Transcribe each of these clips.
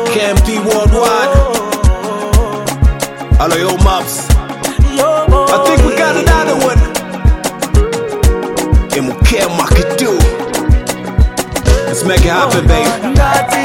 KMP Worldwide. Hello, yo, Mops. I think we got another one. MK Makidu. Let's make it happen, baby.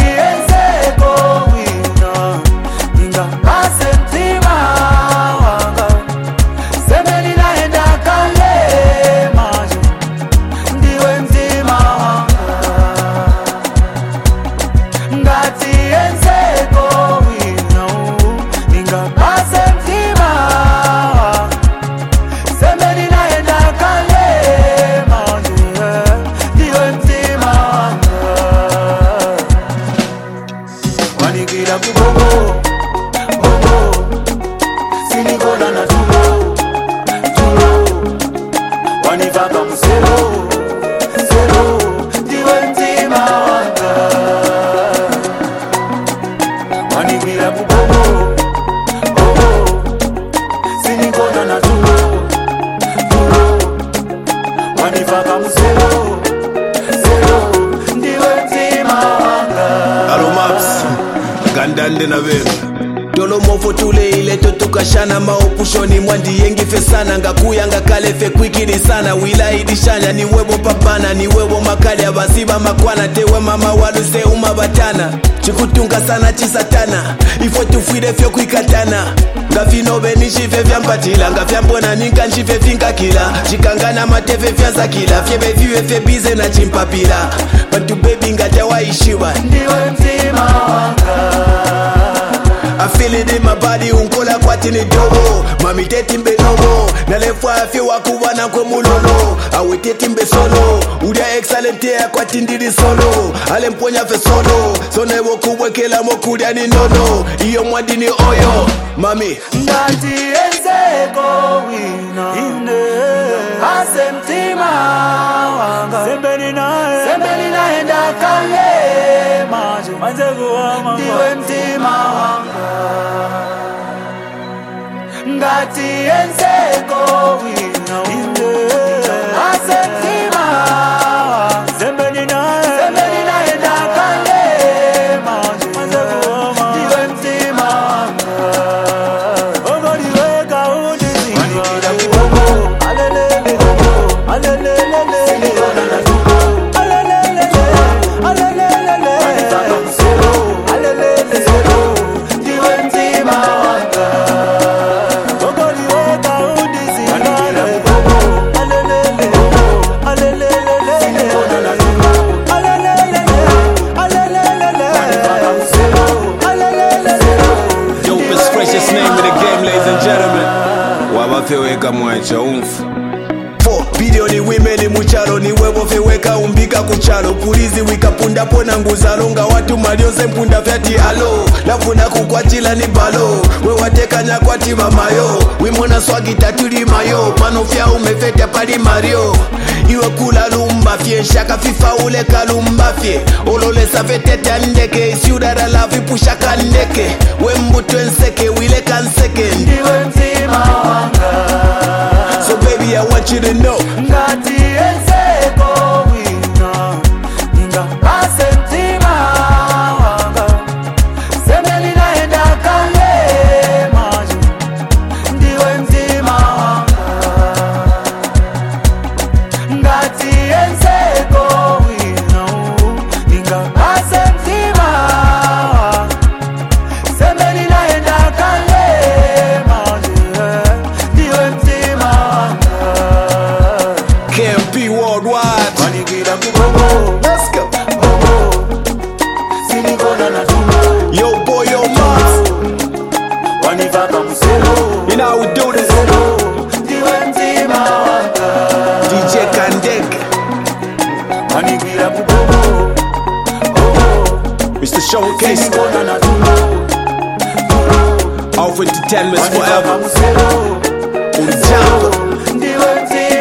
Gandande na wewe Dolo mofo tule ile tukashana maopushoni mwandi yengi fesana ngakuya ngakalefe kwikiri sana wila idishanya ni webo papana ni webo makali abasiba makwana tewe mama waluse umabatana chikutunga sana chisatana ifo tufide fyo kwikatana ngafinobe nishife vyampatila ngafyambona ninka nshife finkakila chikangana matefe fyazakila fyebe viwe fe bize na chimpapila bantu baby ngatawaishiwa ndiwe mtima wanga I feel it in my body, unkola kwati ni dogo Mami teti mbe nogo Nalefwa afi wakubana kwe mulono Awe teti mbe solo Udia excellente ya kwati ndiri solo Ale mponya fe solo Sone woku wekela mokudia ni nono Iyo mwadi ni oyo Mami Ndati enzeko wina Ase mtima wanga Sembeni na enda kale Majo Diwe mtima wanga Ngati enzeko wina Ase mtima wanga Sembeni na enda kale Majo Diwe mtima wanga Wabafeweka mwacha umfu 4 bilioni women muchalo ni webo feweka umbika kuchalo pulizi wikapunda pona nguzalonga watu malioze mpunda vyati alo lafuna kukwachila ni balo wewatekanya kwati mamayo wimona swagi tatuli mayo panofya umefeta pali mario iwe kula lumba fye shaka fifa ule kalumba fye olole safetete andeke isiudara lavi pusha kandeke wembutwe nseke wile kanseke ndiwe mtima wanga So baby I want you to know Ngati enzeko wina Ninga ase mtima wanga Semeli na enda kale majo Ndiwe mtima wanga Ngati enzeko wina Ninga ase mtima wanga Semeli na enda kale majo Ndiwe mtima wanga KMP Worldwide. Let's go. Yo boy, yo Mops. You know how we do this. DJ Kandek. Mr. Showcase. All for entertainment forever. On the jungle.